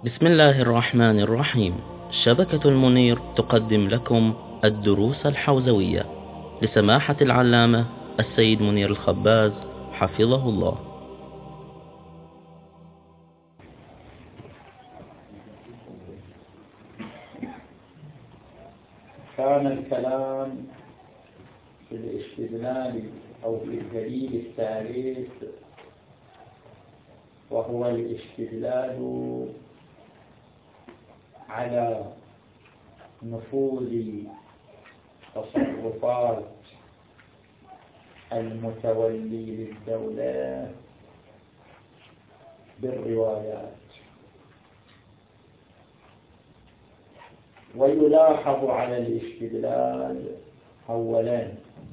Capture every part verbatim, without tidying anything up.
بسم الله الرحمن الرحيم. شبكة المنير تقدم لكم الدروس الحوزوية لسماحة العلامة السيد منير الخباز حفظه الله. كان الكلام في الاستدلال أو في الدليل الثالث، وهو الاستدلال على نفوذ تصرفات المتولي للدولة بالروايات. ويلاحظ على الاستدلال أولا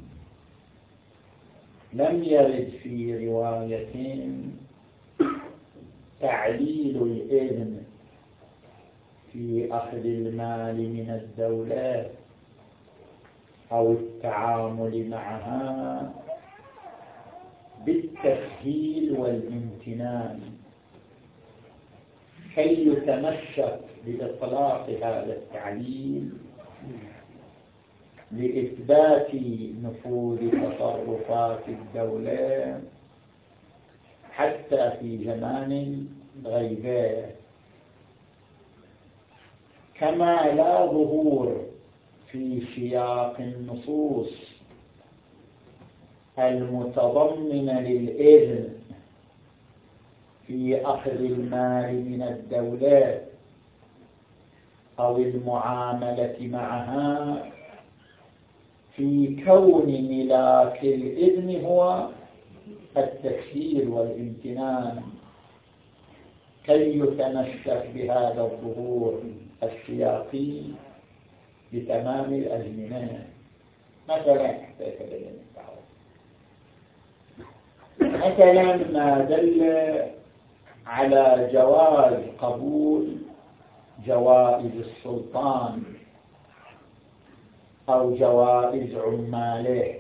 لم يرد في رواية تعليل الإذن في أخذ المال من الدولة أو التعامل معها بالتسهيل والامتنان كي يتمسك بإطلاق هذا التعليل لإثبات نفوذ تصرفات الدولة حتى في زمان الغيبة، كما لا ظهور في سياق النصوص المتضمنة للإذن في أخذ المال من الدولة أو المعاملة معها في كون ملاك الإذن هو التسهيل والامتنان كي يتمسك بهذا الظهور السياقي بتمام الأزمنة. مثلا مثلا ما دل على جواز قبول جوائز السلطان أو جوائز عماله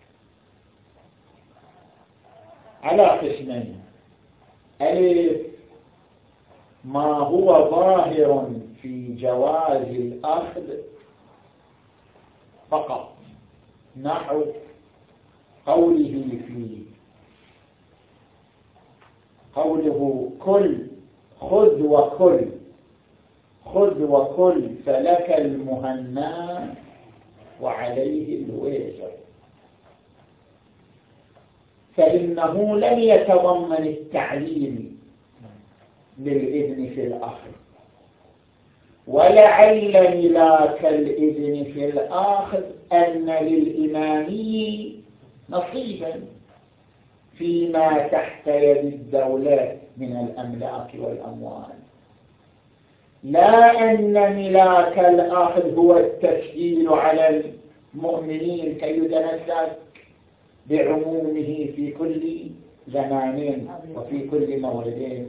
على قسمين: ألف ما هو ظاهر في جواز الأخذ فقط، نحو قوله في قوله كل خذ وكل خذ وكل فلك المهنى وعليه الوزر، فإنه لم يتضمن التعليل للإذن في الأخذ، ولعل ملاك الإذن في الأخذ أن للإمامي نصيبا فيما تحت يد الدولة من الأملاك والأموال، لا أن ملاك الأخذ هو التسهيل على المؤمنين كي يتمسك بعمومه في كل زمان وفي كل مورد.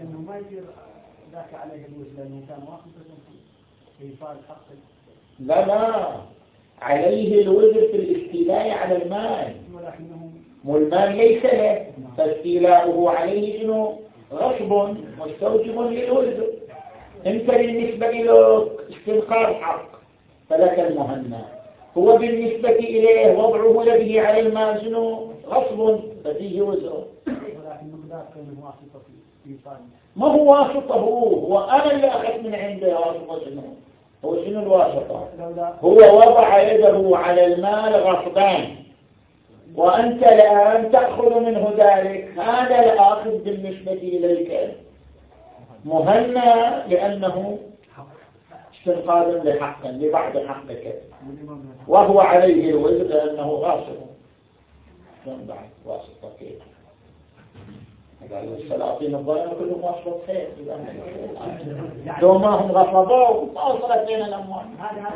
لا لا عليه الوزر في الاستيلاء على المال، والمال ليس له، فاستيلاؤه عليه إنه غصب مستوجب للوزر. انت بالنسبة له استنقاذ حق فلك المهنى، هو بالنسبة إليه وضعه لديه على المال شنو غصب ففيه وزر. ما هو واسطة، هو هو أنا اللي أخذ من عنده واسطة. شنو هو شنو الواسطة؟ هو وضع يده على المال غصبان، وأنت الآن تأخذ منه ذلك. هذا الآخذ بالنسبة إليك مهنى لأنه استنقاذ لحق لبعض حقك، وهو عليه الوزر لأنه غاصب. من بعد واسطة كيف؟ السلاطين الظلم كلهم واسطة خير، لو ما هم غصبوا ما وصلت لنا الأموال.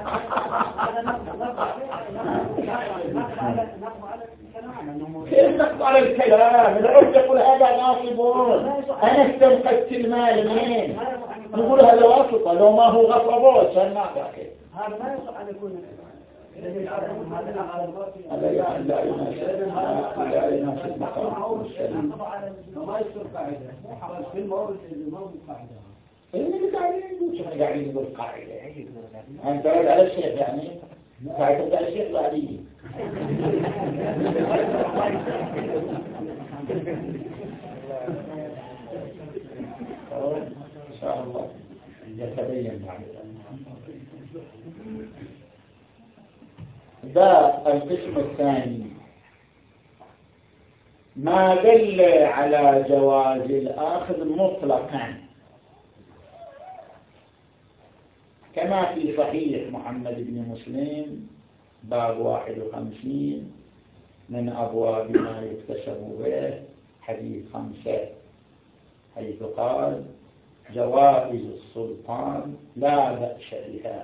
كيف نقض على الكلام؟ العرف يقول هذا غاصبون، أنا استنقذت المال منين؟ نقول هذا واسطة، لو ما هو غصبوه سنعطى كيف؟ هذا ما يصح أن يكون الذي يعلم هذا العالم لا يناسب لا يناسب مقام السلام. ما يصير قاعدة في المورد المورد قاعدة. إيه اللي قاعدين نقول قاعدة أنت رد على الشيخ يعني قاعد تبدأ الشيخ بعدين إن شاء الله يتبين بعد ذا القسم الثاني ما دل على جواز الآخذ مطلقا كما في صحيح محمد بن مسلم باب واحد وخمسين من أبواب ما يكتشف به حديث خمسة حيث قال جوائز السلطان لا بأس بها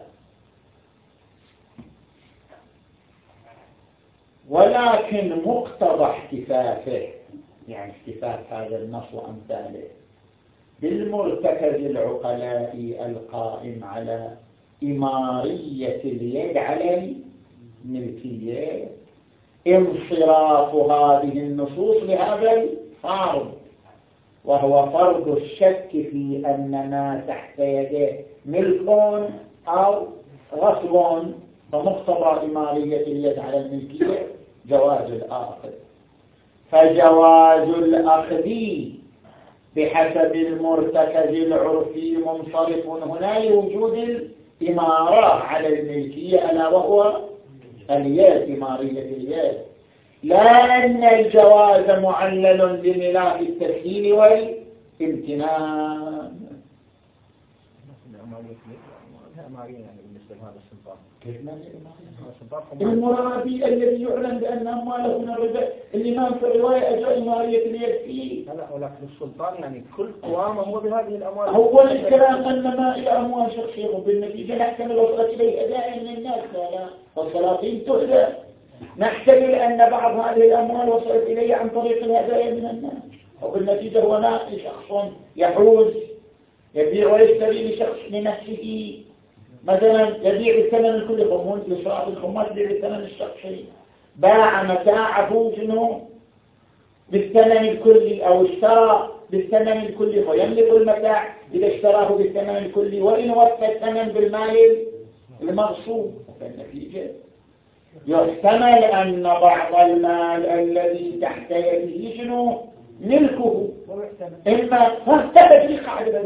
ولكن مقتضى احتفافه يعني احتفاف هذا النص وأمثاله بالمرتكز العقلاء القائم على إمارية اليد على الملكية انصراف هذه النصوص لهذا الفرض وهو فرض الشك في أن ما تحت يده ملك أو غصب فمقتضى إمارية اليد على الملكية جواز الأخذ فجواز الأخذ بحسب المرتكز العرفي منصرف هنا لوجود الإمارة على الملكية ألا وهو اليد إمارية اليد لا أن الجواز معلل بملاك التسهيل والامتنان المرابي الذي يعلم بأن أمواله من الربا الإمام في الرواية أجاء إمارية اليد فيه لا ولكن السلطان يعني كل قوامه هو بهذه الأموال هو الكلام أن ما إلى أموال شخصية بالنتيجة نحتمل وصلت إليه أداء من الناس لا والسلاطين تهدى نحتمل أن بعض هذه الأموال وصلت إليه عن طريق الهدايا من الناس وبالنتيجة هو نائي شخص يحوز يبيع ويشتري لشخص لنفسه مثلا يبيع بالثمن الكلي خمون لشراء الخمات يبيع بالثمن الشخصي باع متاعه شنو بالثمن الكلي أو اشترى بالثمن الكلي ويملك المتاع إذا اشتراه بالثمن الكلي وإن وفى الثمن بالمال المغصوب فالنتيجة يحتمل أن بعض المال الذي تحت يده شنو ملكه إما فاختفت لي قاعدة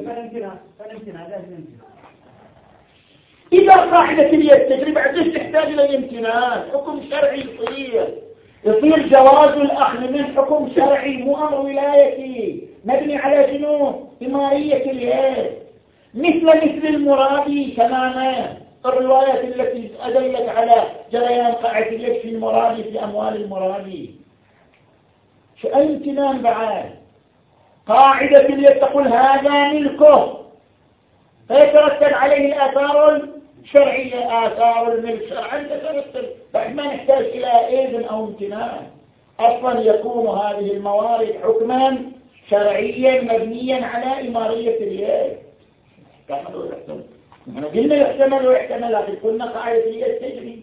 إذا قاعدة اليد تجري بعد تحتاج إلى الامتنان حكم شرعي يصير يصير جواز الأخذ من حكم شرعي مو أمر ولايتي مبني على شنو إمارية اليد مثل مثل المرابي تماما الروايات التي أدلت على جريان قاعدة اليد في المرابي في أموال المرابي شو أي امتنان بعد قاعدة اليد تقول هذا ملكه فيترتب عليه الآثار الشرعية آثار الملك شرعا تترتب بعد ما نحتاج إلى إذن أو امتنان أصلا يكون هذه الموارد حكما شرعيا مبنيا على إمارية اليد كما لو يحتمل احنا قلنا يحتمل ويحتمل لكن قلنا قاعدة اليد تجري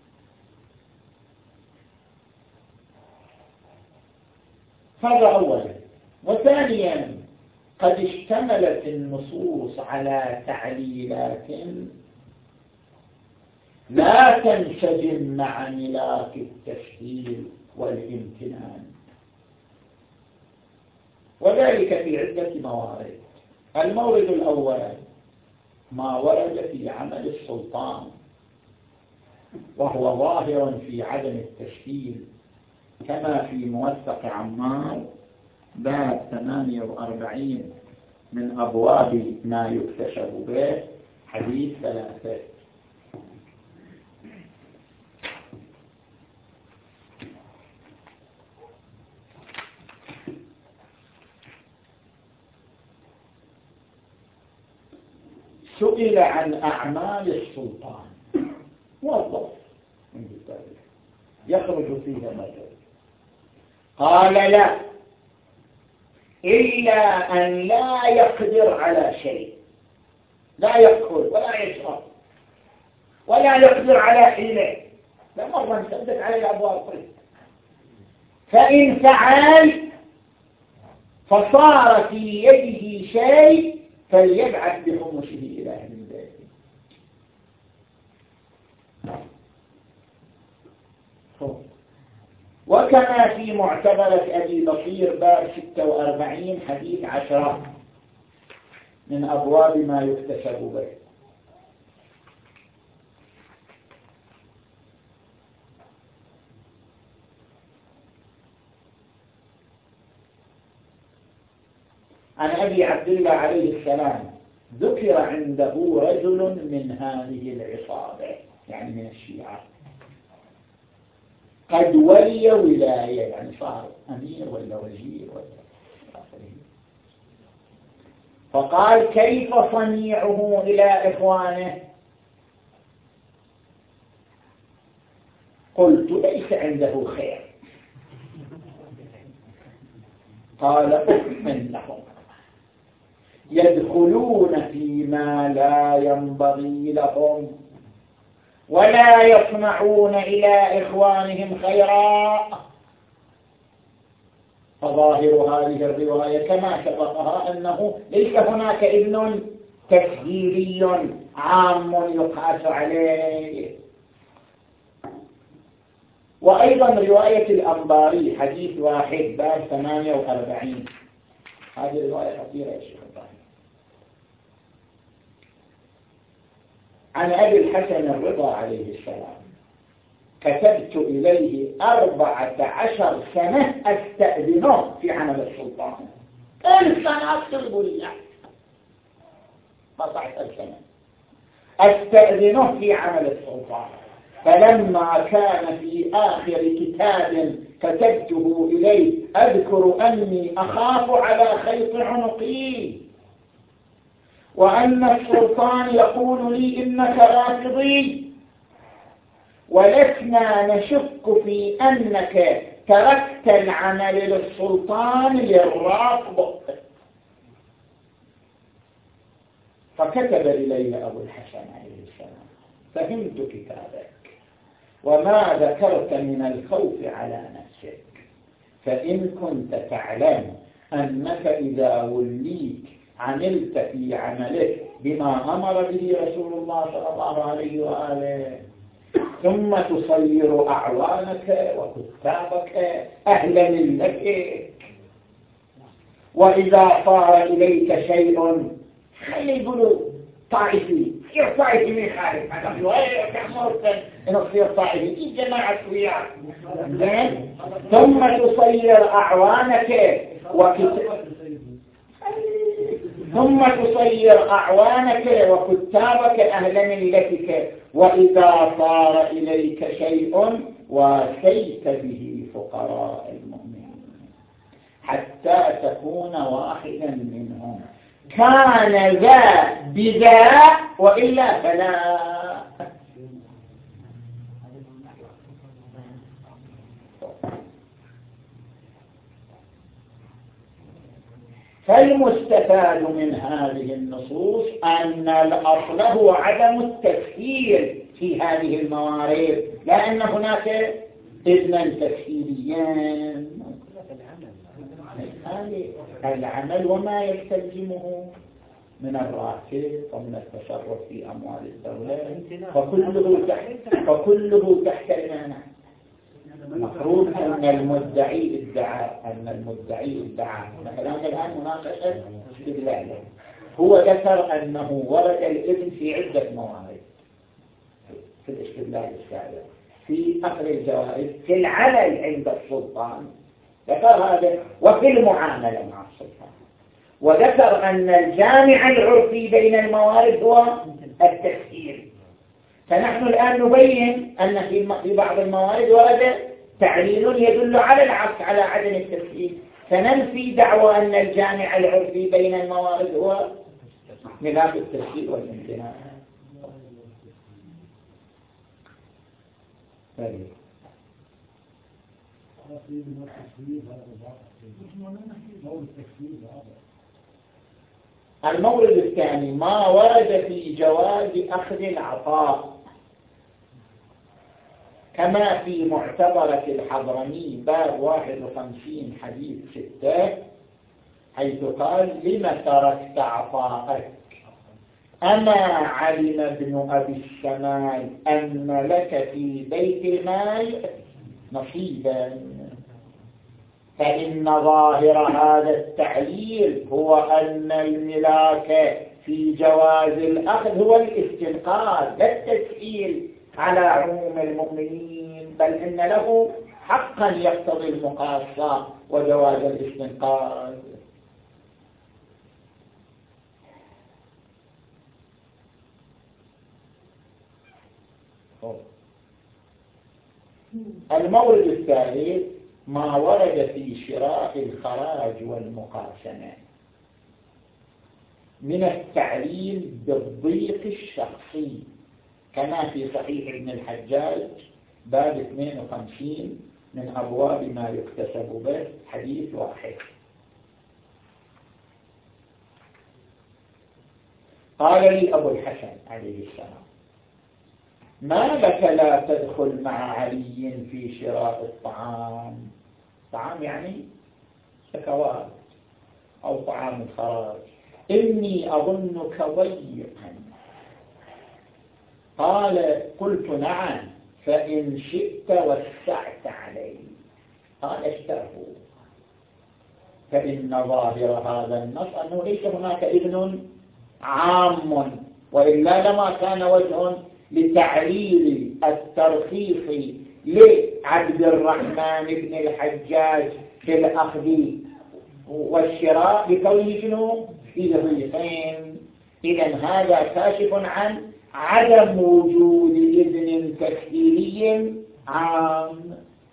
هذا أولا وثانيا قد اشتملت النصوص على تعليلات لا تنسجم مع ملاك التسهيل والامتنان وذلك في عدة موارد المورد الأول ما ورد في عمل السلطان وهو ظاهر في عدم التسهيل كما في موثق عمار باب ثمانية وأربعين من أبواب ما يكتشف به حديث ثلاثة سئل عن أعمال السلطان موظف من التاريخ يخرج فيها مثلا قال لا إلا أن لا يقدر على شيء لا يأكل ولا يشرب ولا يقدر على حيله لا مرة نسدد عليه أبواب الطريق فإن فعل فصار في يده شيء فليبعث بخمسه إلى أهل البيت وكما في معتبرة أبي بصير باب ستة وأربعين حديث عشرة من أبواب ما يكتسب به. عن أبي عبد الله عليه السلام ذكر عنده رجل من هذه العصابة يعني من الشيعة قد ولي ولاية يعني صار أمير ولا وزير ولا آخره، فقال كيف صنيعه إلى إخوانه؟ قلت ليس عنده خير. قال أؤمن لهم يدخلون فيما لا ينبغي لهم ولا يصنعون إلى إخوانهم خيرا. فظاهر هذه الرواية كما سبقها أنه ليس هناك ابن تسجيلي عام يقاس عليه. وأيضا رواية الأنباري حديث واحد باب ثمانية وأربعين، هذه رواية خطيرة يا شيخ إبراهيم. عن أبي الحسن الرضا عليه السلام كتبت إليه أربعة عشر سنة أستأذنه في عمل السلطان. ألف سنة أكتب لي أربعة عشر سنة أستأذنه في عمل السلطان. فلما كان في آخر كتاب كتبته إليه أذكر أني أخاف على خيط عنقي وأن السلطان يقول لي إنك رافضي ولسنا نشك في أنك تركت العمل للسلطان للرافض. فكتب إلي أبو الحسن عليه السلام فهمت كتابك وما ذكرت من الخوف على نفسك، فإن كنت تعلم أنك إذا وليت عملت في عملك بما أمر به رسول الله صلى الله عليه وآله ثم تصير أعوانك وكتابك أهلا لك، وإذا صار إليك شيء خلي يقولوا طائفي يصير طائفي من خارج هذا شوية كأمرت إنه يصير طائفي في جماعة وياه ثم تصير أعوانك وكتابك ثم تصير أعوانك وكتابك أهل ملتك، وإذا صار إليك شيء واسيت به فقراء المؤمنين حتى تكون واحدا منهم، كان ذا بذا وإلا فلا. فالمستفاد من هذه النصوص أن الأصل هو عدم التسهيل في هذه الموارد، لأن هناك إذنا تسهيليا العمل وما يستلزمه من الراتب ومن التصرف في أموال الدولة فكله تحت, فكله تحت المانع. مفروض أن المدعي ادعى أن المدعي ادعى مثلا الآن مناقشة استدلاله هو ذكر أنه ورد الإذن في عدة موارد في الاستدلال السابق في أخذ الجوائز في العمل عند السلطان ذكر هذا وفي المعاملة مع السلطان، وذكر أن الجامع العرفي بين الموارد هو التسهيل. فنحن الآن نبين أن في بعض الموارد ورد تعليل يدل على العكس على عدم التسهيل، فننفي دعوى أن الجامع العرفي بين الموارد هو ملاك التسهيل والامتناع. المورد الثاني ما ورد في جواز أخذ العطاء كما في معتبرة الحضرمي باب واحد وخمسين حديث ستة حيث قال لما تركت عطاءك أما علم ابن أبي الشمال أن لك في بيت المال نصيبا، فإن ظاهر هذا التعليل هو أن الملاك في جواز الأخذ هو الاستنقاذ لا التسهيل على عموم المؤمنين، بل إن له حقا يقتضي المقاصة وجواز الاستنقاذ. المورد الثالث ما ورد في شراء الخراج والمقاسمة من التعليل بالضيق الشخصي، كما في صحيح ابن الحجاج باب اثنين وخمسين من أبواب ما يكتسب به حديث واحد. قال لي أبو الحسن عليه السلام: ما لك لا تدخل مع علي في شراء الطعام؟ طعام يعني شكوات أو طعام الخراج، إني أظنك ضيقا. قال: قلت نعم، فإن شئت وسعت علي. قال: اشتروا. فإن ظاهر هذا النص أنه ليس هناك إذن عام، وإلا لما كان وجه لتعليل الترخيص لعبد الرحمن بن الحجاج في الأخذ والشراء بكونه شنو فيه ضيفين. إذن هذا كاشف عن عدم وجود إذن تكفيري عام.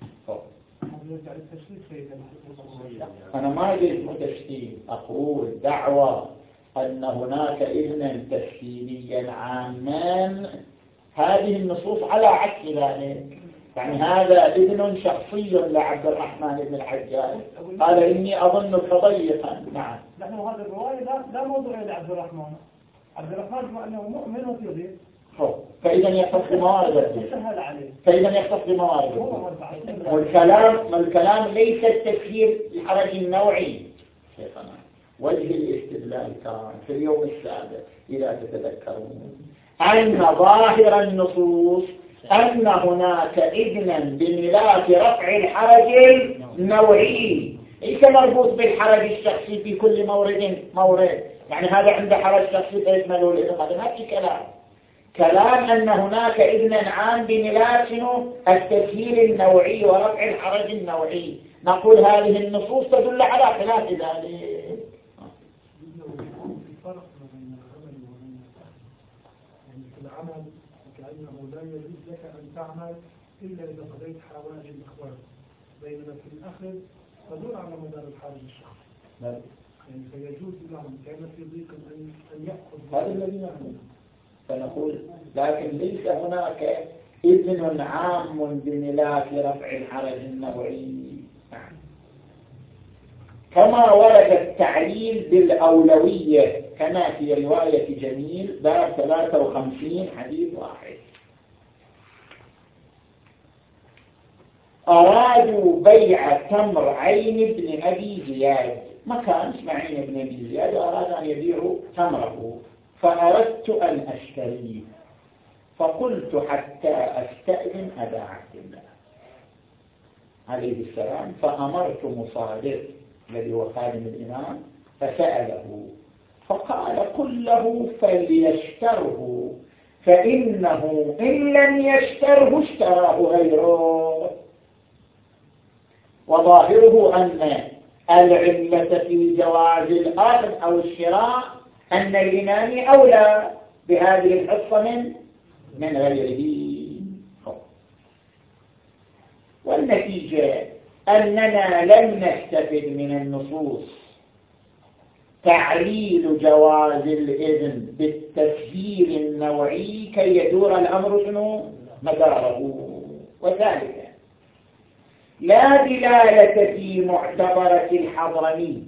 أنا ما قلت تشكيل، أقول دعوة أن هناك إذنا تكفيريا عاما، هذه النصوص على عكس ذلك. يعني هذا إذن شخصي لعبد الرحمن بن الحجاج، قال إني أظنك ضيقا. نعم، نحن هذا الرواية لا, لا موضوع لعبد الرحمن. عبد الرحمن هو أنه مؤمن وفي ضيق، فإذا يختص بموارد فإذا يختص بموارد والكلام الكلام ليس التكفير الحرج النوعي. شيخنا وجه الاستدلال كان في اليوم السابق إذا تتذكرون أن ظاهر النصوص أن هناك إذنا بملاك رفع الحرج النوعي، ليس مربوط بالحرج الشخصي في كل مورد مورد. يعني هذا عنده حرج شخصي فيشمله الإذن، هذا ما في كلام. كلام أن هناك إذنا عام بملاك التسهيل النوعي ورفع الحرج النوعي، نقول هذه النصوص تدل على خلاف ذلك. العمل كأنه لا يجوز لك أن تعمل إلا إذا قضيت حوائج الإخوان، بينما في الأخذ تدور على مدار الحرج الشخصي. يعني فيجوز لهم كان في ضيق أن أن يأخذ هذا الذي نعمل. فنقول لكن ليس هناك إذن عام بملاك رفع الحرج النوعي، كما ورد التعليل بالأولوية كما في رواية جميل باب ثلاثة وخمسين حديث واحد. أرادوا بيع تمر عين بن أبي زياد، مكان اسمه عين بن أبي زياد، وأراد أن يبيعوا تمره، فأردت أن أشتريه، فقلت حتى أستأذن أبا عبد الله عليه السلام، فأمرت مصادق الذي هو خادم الإمام فسأله، فقال قل له فليشتره، فإنه إن لم يشتره اشتراه غيره. وظاهره أن العلة في جواز الأخذ أو الشراء أن الإمام أولى بهذه الحصة من من غيره. والنتيجة أننا لم نستفد من النصوص تعليل جواز الإذن بالتسهيل النوعي كي يدور الأمر شنو مداره. وذلك لا دلالة في معتبرة الحضرمي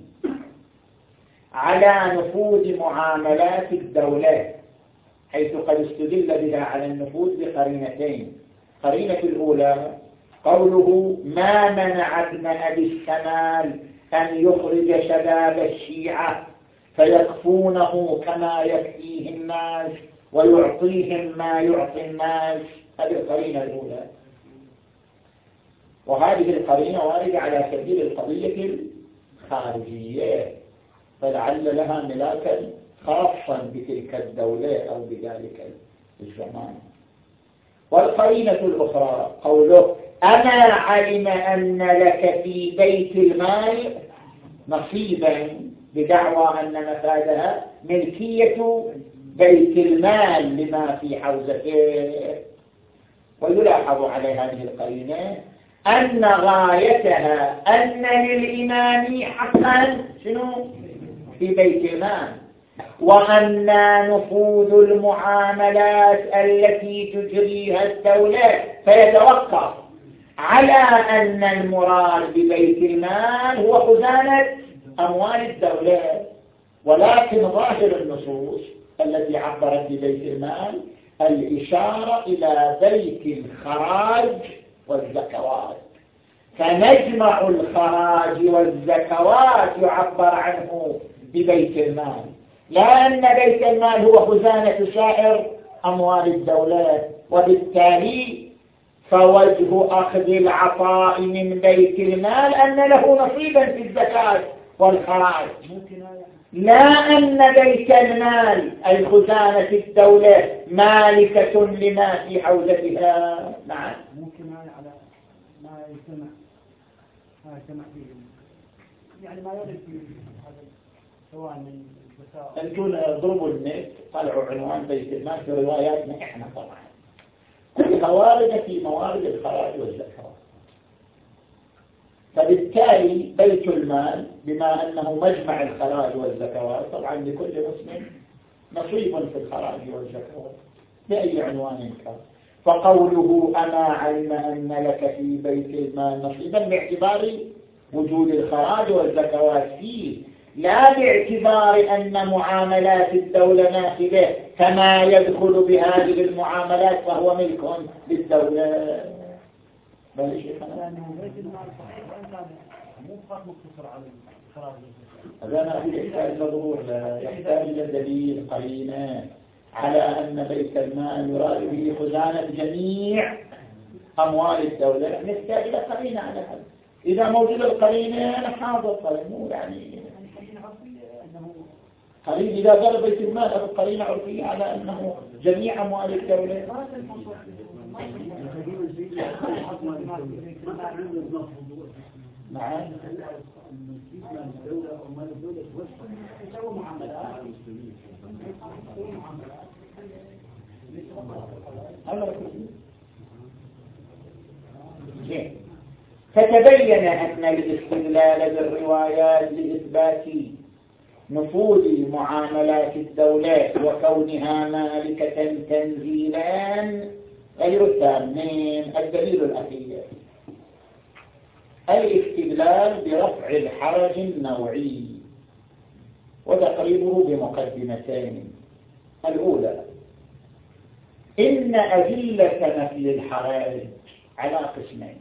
على نفوذ معاملات الدولة، حيث قد استدل بها على النفوذ بقرينتين. قرينة الأولى قوله ما منع ابن أبي الشمال أن يخرج شباب الشيعة فيكفونه كما يكفيه الناس ويعطيهم ما يعطي الناس. هذه القرينة الأولى، وهذه القرينة واردة على سبيل القضية الخارجية، فلعل لها ملاكا خاصا بتلك الدولة أو بذلك الزمان. والقرينة الأخرى قوله أما علم أن لك في بيت المال نصيبا، بدعوى أن مفادها ملكية بيت المال لما في حوزته. ويلاحظ على هذه القرينة أن غايتها أن للإمام حقا شنو في بيت المال، وأن نفوذ المعاملات التي تجريها الدولة فيتوقف على أن المراد ببيت المال هو خزانة أموال الدولة. ولكن ظاهر النصوص التي عبرت ببيت المال الإشارة إلى بيت الخراج والزكوات، فنجمع الخراج والزكوات يعبر عنه ببيت المال، لا أن بيت المال هو خزانة سائر أموال الدولة. وبالتالي فوجه أخذ العطاء من بيت المال أن له نصيبا في الزكاة والخراج، لا أن بيت المال أي خزانة الدولة مالكة لما في حوزتها. نعم ممكن هاي على ما يجتمع ما يجتمع فيه، يعني ما يرد في هذا سواء من أنتم اضربوا النت طلعوا عنوان بيت المال في رواياتنا إحنا طبعا كلها واردة في موارد الخراج والزكاة. فبالتالي بيت المال بما أنه مجمع الخراج والزكوات طبعا لكل مسلم نصيب في الخراج والزكوات بأي عنوان كان. فقوله أما علم أن لك في بيت المال نصيبا باعتبار وجود الخراج والزكوات فيه، لا باعتبار أن معاملات الدولة نافذة كما يدخل بهذه المعاملات فهو ملك للدولة. بل شيخنا هذا ما أقول يحتاج لظهور، يحتاج إلى دليل قرينة على أن بيت المال يراد به خزانة جميع أموال الدولة، نحتاج إلى قرينة على هذا. إذا موجود القرينة حاضر قرينة يعني قريب. إذا قال بيت المال هذا قرينة عرفية على أنه جميع أموال الدولة. نعم فتبين أن الاستدلال بالروايات لإثبات نفوذ معاملات الدولة وكونها مالكة تنزيلا غير التام. من الدليل الأخير الاستدلال برفع الحرج النوعي، وتقريبه بمقدمتين. الأولى إن أدلة نفي الحرج على قسمين.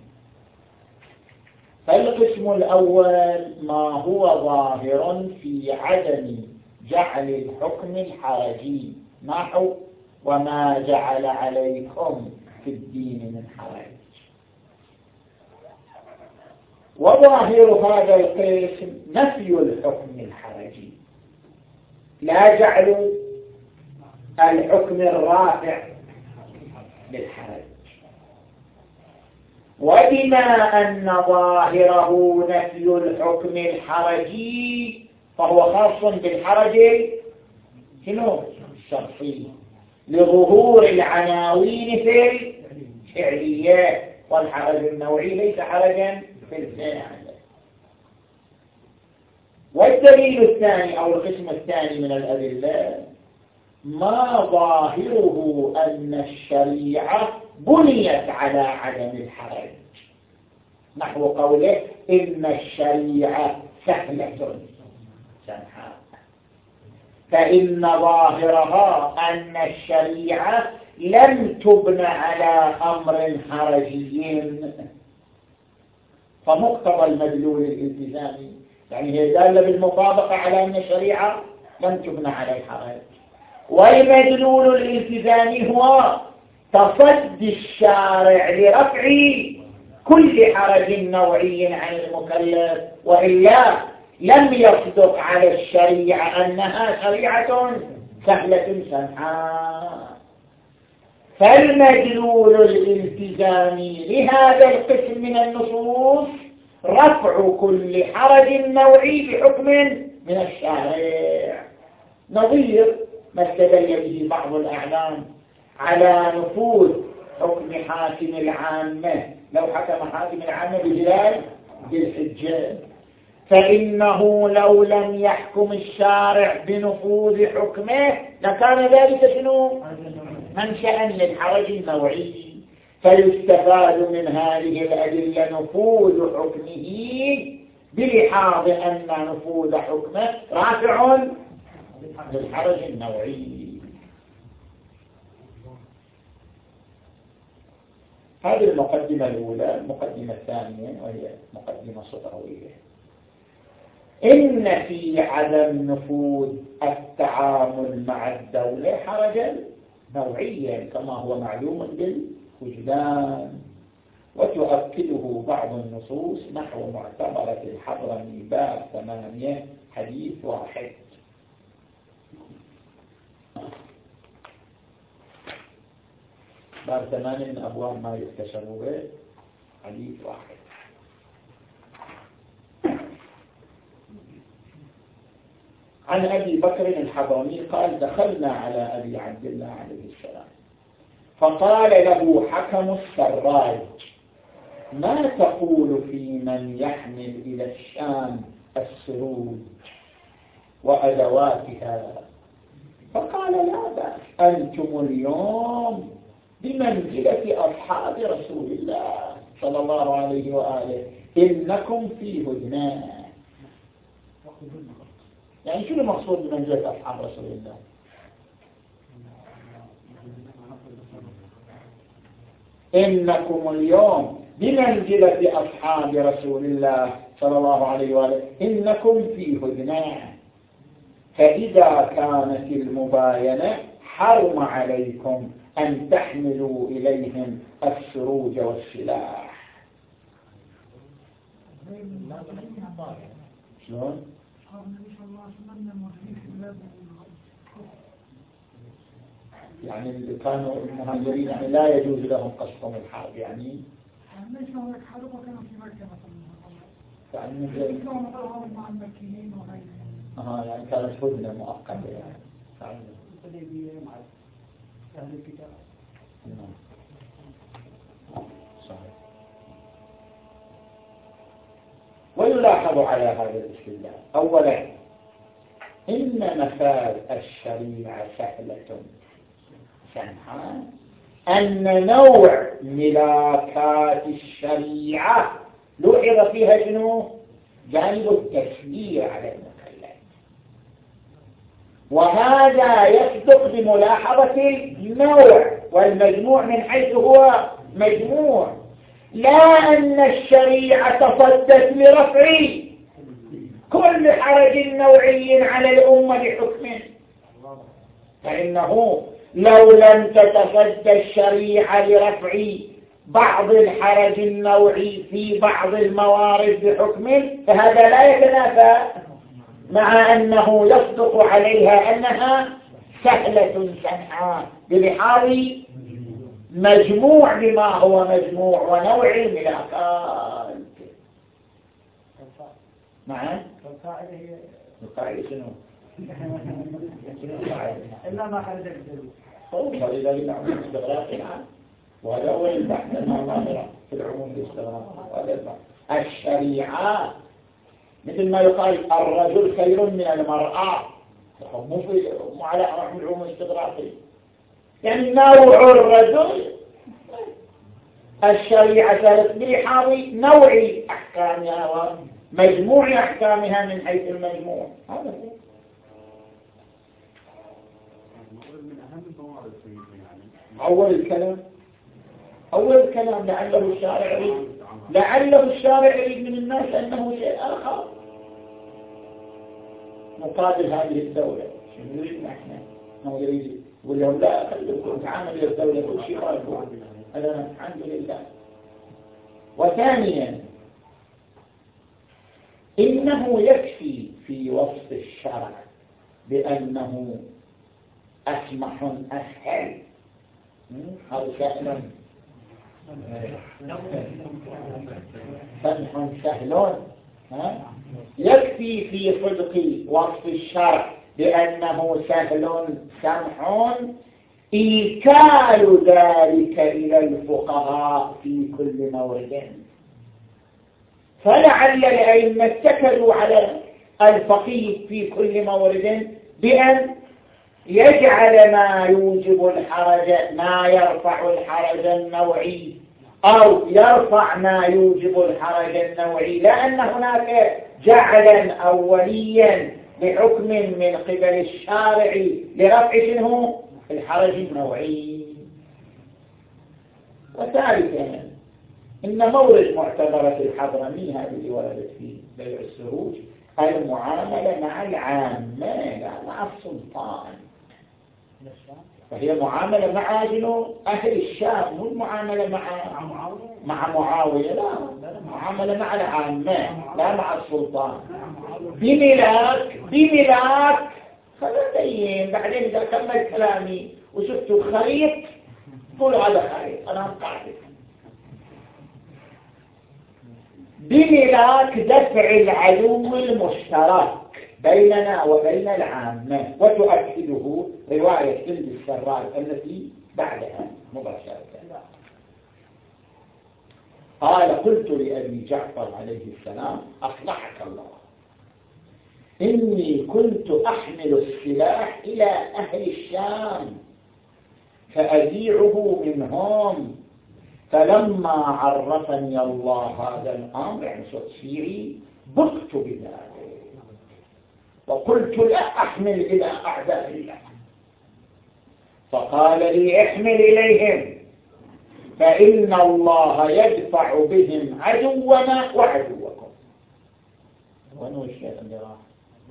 فالقسم الأول ما هو ظاهر في عدم جعل الحكم الحرجي، نحو وما جعل عليكم في الدين من حرج. وظاهر هذا القسم نفي الحكم الحرجي، لا جعل الحكم الرافع للحرج. وبما أن ظاهره نفي الحكم الحرجي فهو خاص بالحرج شنو الشخصي لظهور العناوين في الفعليات، والحرج النوعي ليس حرجا في الفعل. والدليل الثاني أو القسم الثاني من الأدلة ما ظاهره أن الشريعة بنيت على عدم الحرج، نحو قوله إن الشريعة سهلة سمحاء، فإن ظاهرها أن الشريعة لم تبنى على أمر حرجي، فمقتضى المدلول الالتزامي يعني هي دالة بالمطابقة على أن الشريعة لم تبنى على الحرج. والمدلول الالتزامي هو تصدي الشارع لرفع كل حرج نوعي عن المكلف، وإلا لم يصدق على الشريعة أنها شريعة سهلة سمحاء. فالمدلول الالتزامي لهذا القسم من النصوص رفع كل حرج نوعي بحكم من الشارع، نظير ما استدل به بعض الأعلام على نفوذ حكم حاكم العامة. لو حكم حاكم العامة بهلال بالحجة، فإنه لو لم يحكم الشارع بنفوذ حكمه لكان ذلك شنو؟ منشأ للحرج النوعي. فيستفاد من هذه الأدلة نفوذ حكمه بلحاظ أن نفوذ حكمه رافع للحرج النوعي. هذه المقدمة الأولى. المقدمة الثانية وهي مقدمة صدروية: إن في عدم نفوذ التعامل مع الدولة حرجا نوعيا كما هو معلوم بالوجدان، وتؤكده بعض النصوص نحو معتبرة الحضرمي باب ثمانية حديث واحد. باب ثمانية من أبواب ما يكتشف به حديث واحد. عن أبي بكر الحضرمي قال: دخلنا على أبي عبد الله عليه السلام فقال له حكم السراج: ما تقول في من يحمل إلى الشام السروج وأدواتها؟ فقال: لا بأس، أنتم اليوم بمنزلة أصحاب رسول الله صلى الله عليه وآله، إنكم في هدنة. يعني شو المقصود بمنزلة أصحاب رسول الله؟ إنكم اليوم بمنزلة أصحاب رسول الله صلى الله عليه وآله، إنكم في هدنة. فإذا كانت المباينة حرم عليكم أن تحملوا إليهم السروج والسلاح. شلون؟ يعني اللي كانوا المهاجرين يعني لا يجوز لهم قصدهم الحرب، يعني ليس هناك حرب وكانوا في مكة مثلا، يعني من غير مع المكيين وغيرهم. اه يعني كانت هدنة مؤقتة يعني. يعني مع أهل الكتاب. نعم صحيح. ويلاحظ على هذا الاستدلال أولا إن نفاذ الشريعة سهلة سمحاء، أن نوع ملاكات الشريعة لوحظ فيها شنو؟ جانب التسلية على المكلف، وهذا يصدق بملاحظة النوع والمجموع من حيث هو مجموع، لا أن الشريعة تصدت لرفع كل حرج نوعي على الأمة بحكمه. فإنه لو لم تتصدى الشريعة لرفع بعض الحرج النوعي في بعض الموارد بحكمه فهذا لا يتنافى مع أنه يصدق عليها أنها سهلة سمحاء بلحاظ مجموع بما هو مجموع ونوع الملاكات. نعم القاعدة هي القاعدة شنو؟ إلا ما خرج الدليل. فإذا للعموم الاستغراقي وهذا هو البحث المعاملة في العموم الاستغراقي. وهذا البحث الشريعة مثل ما يقال الرجل خير من المرأة، مو في على العموم الاستغراقي، يعني نوع الرجل الشريعة ثالث بلحاظ نوع أحكامها ومجموع أحكامها من حيث المجموع. هذا هو أول الكلام. أول الكلام لعله الشارع يريد لعله الشارع يريد من الناس أنه شيء آخر مقابل هذه الدولة. نريد نحن هو يريد يقول لهم لا خليكم تعاملوا الدولة كل شيء غالبوا هذا الحمد لله. وثانيا إنه يكفي في وصف الشرع بأنه أسمح أسهل هذا شأن سمح سهل يكفي في صدق وصف الشرع بأنه سهل سمح إيكال ذلك إلى الفقهاء في كل مورد. فلعل الأئمة اتكلوا على الفقيه في كل مورد بأن يجعل ما يوجب الحرج ما يرفع الحرج النوعي أو يرفع ما يوجب الحرج النوعي، لأن هناك جعلا أوليا بحكم من قبل الشارع لرفع شنو الحرج النوعي. وثالثا إن مورد معتبرة الحضرمي هذه وردت في بيع السروج المعاملة مع العامة لا مع السلطان، فهي معاملة مع جنو أهل الشام مو المعاملة مع مع معاوية، لا معاملة مع العامة لا مع السلطان. بملاك بملاك خلتين بعدين إذا كمل كلامي وشفتوا الخريط قولوا هذا خريط أنا قاعد بملاك دفع العدو المشترك بيننا وبين العامة، وتؤكده رواية جلد السراج التي بعدها مباشرة. قال قلت لأبي جعفر عليه السلام أصلحك الله إني كنت أحمل السلاح إلى أهل الشام فأبيعه منهم، فلما عرفني الله هذا الأمر يعني صدفيري بقت بذلك وقلت لا أحمل إلى أعداء الله. فقال لي احمل إليهم فإن الله يدفع بهم عدونا وعدوكم. وأنه الشيخ اللي راح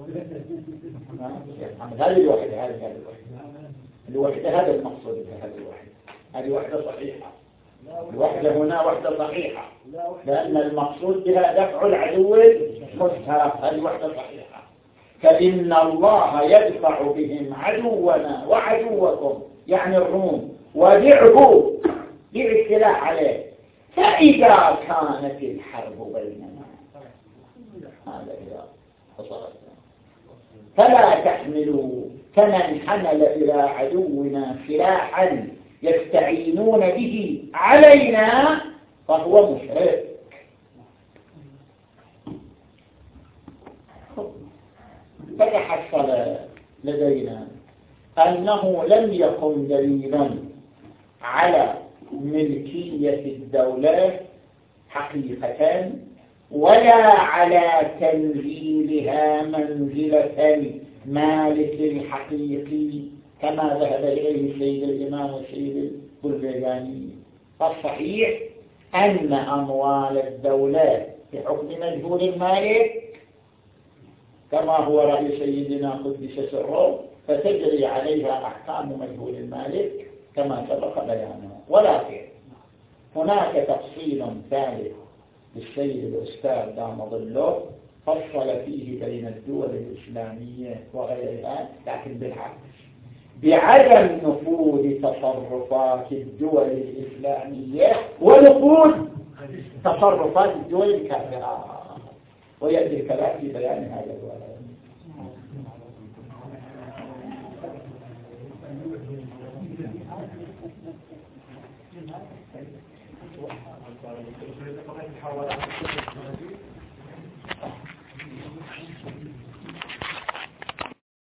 هذه الوحدة هذه هذه الوحدة الوحدة هذا المقصود بهذه الوحدة هذه وحدة صحيحة. الوحدة هنا وحدة صحيحة لأن المقصود بها دفع العدو المشترك، هذه وحدة صحيحة. فإن الله يدفع بهم عدونا وعدوكم يعني الروم وبيعه بيع السلاح عليه، فإذا كانت الحرب بيننا هذا إذا حصلت فلا تحملوا كمن حمل إلى عدونا سلاحا يستعينون به علينا فهو مشرك. فتحصل لدينا أنه لم يكن دليلا على ملكية الدولة حقيقة ولا على تنزيلها منزلة المالك الحقيقي كما ذهب إليه السيد الإمام والسيد البلغاني. فالصحيح أن أموال الدولة بحكم مجهول المالك كما هو رأي سيدنا قدس سره فتجري عليها أحكام مجهول المالك كما سبق بيانه. ولكن هناك تفصيل ثالث للسيد الأستاذ دام ظله فصل فيه بين الدول الإسلامية وغيرها لكن بالعكس بعدم نفوذ تصرفات الدول الإسلامية ونفوذ تصرفات الدول الكافرة، ويأتي الكلام في بيان هذا الوضع. Thank you.